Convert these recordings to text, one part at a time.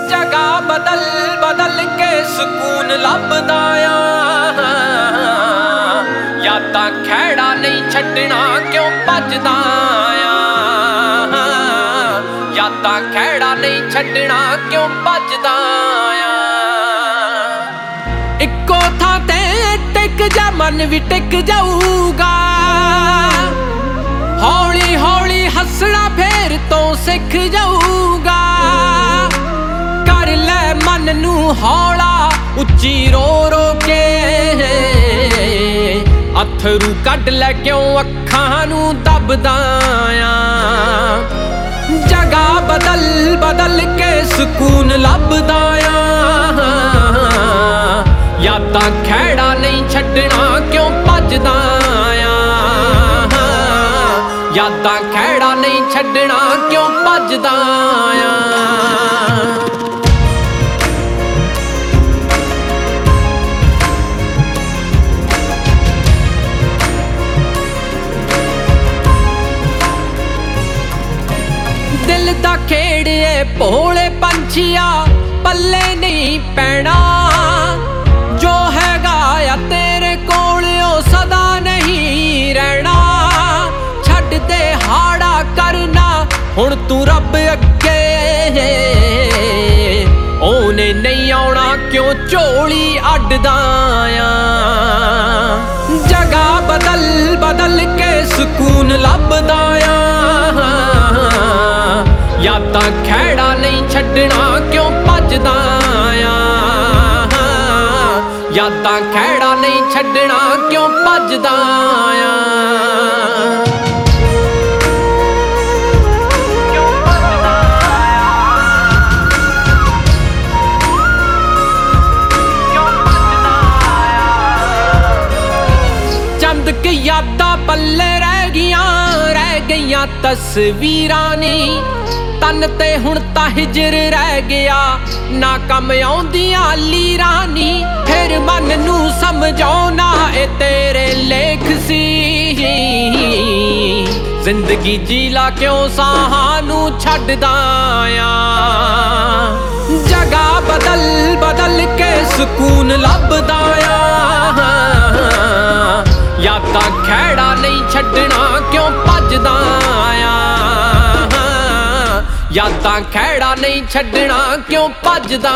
जगह बदल बदल के सुकून लभदा या तां खैड़ा नहीं छड्डना क्यों भजदा या तां खैड़ा नहीं छड्डना क्यों भजदा इक्को थां ते टिक जा मन भी टिक जाऊगा हौली हौली हसना फेर तो सिख जाऊगा कर ले मन नू हौला उच्ची रो रो के अथरू कढ ले क्यों अखां नू दबदा जगह बदल बदल के सुकून लभदा या तां खैड़ा नहीं छड्डना क्यों भजदा या तां खैड़ा नहीं छड्डना क्यों भजदा दिल दा खेड़े भोले पंछिया पल्ले नहीं पैना जो हैगा या तेरे कोल ओ सदा नहीं रहना छड्ड दे हाड़ा करना हुण तू रब अगे ओने नहीं आउणा क्यों झोली अड्डदा जगह बदल बदल के सुकून लभदा या तां खैड़ा नहीं छड्डना क्यों भजदा या तां खैड़ा नहीं छड्डना क्यों भजदा चंद के यादां पल्ले रह गईयां तस्वीरां नी तन ते हुण तां हिजर रह गया ना कम आउंदियां लीरां नी फिर मन नू समझाउणा ए तेरे लेख सी जिंदगी जीला क्यों साहां नू छड्डदा जगह बदल बदल के सुकून लभदा या तां खैड़ा नहीं छड्डना क्यों भजदा या तां खैड़ा नहीं छड्डना क्यों भजदा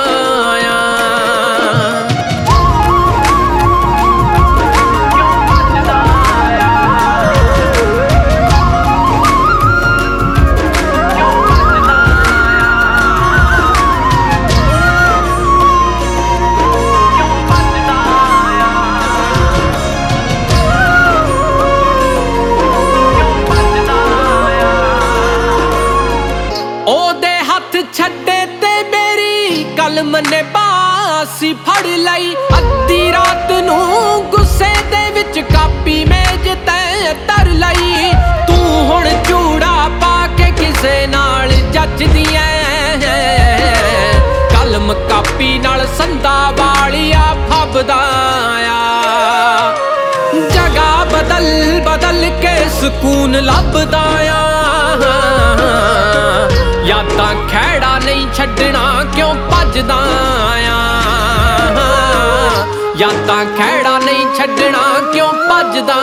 छड्डे ते मेरी कलम ने बासी फड़ लई अद्धी रात नू गुस्से दे विच कापी मेज ते धर लई तू हुण चूड़ा पा के किसे नाल जचदी ऐ कलम कापी नाल संदा वालिया फबदा जगह बदल बदल के सुकून लभदा या तां खैड़ा नहीं छड्डना क्यों भजदा या तां खैड़ा नहीं छड्डना क्यों भजदा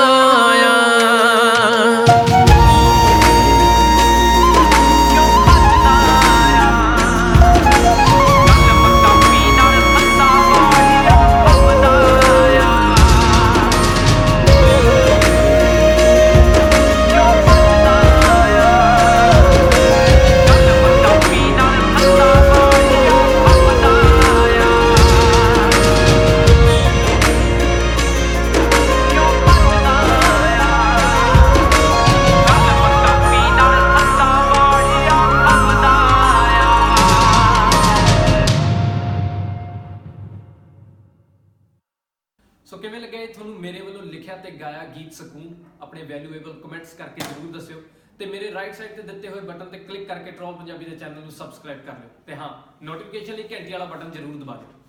सो किवें लगे तुहानूं मेरे वालों लिखिया ते गाया गीत सकून अपने वैल्यूएबल कमेंट्स करके जरूर दस्सिओ ते मेरे राइट साइड ते दिते हुए बटन ते क्लिक करके ट्रॉल पंजाबी दे चैनल नूं सबसक्राइब कर लिओ ते हाँ नोटिफिकेशन लई घंटी वाला बटन जरूर दबा दिओ।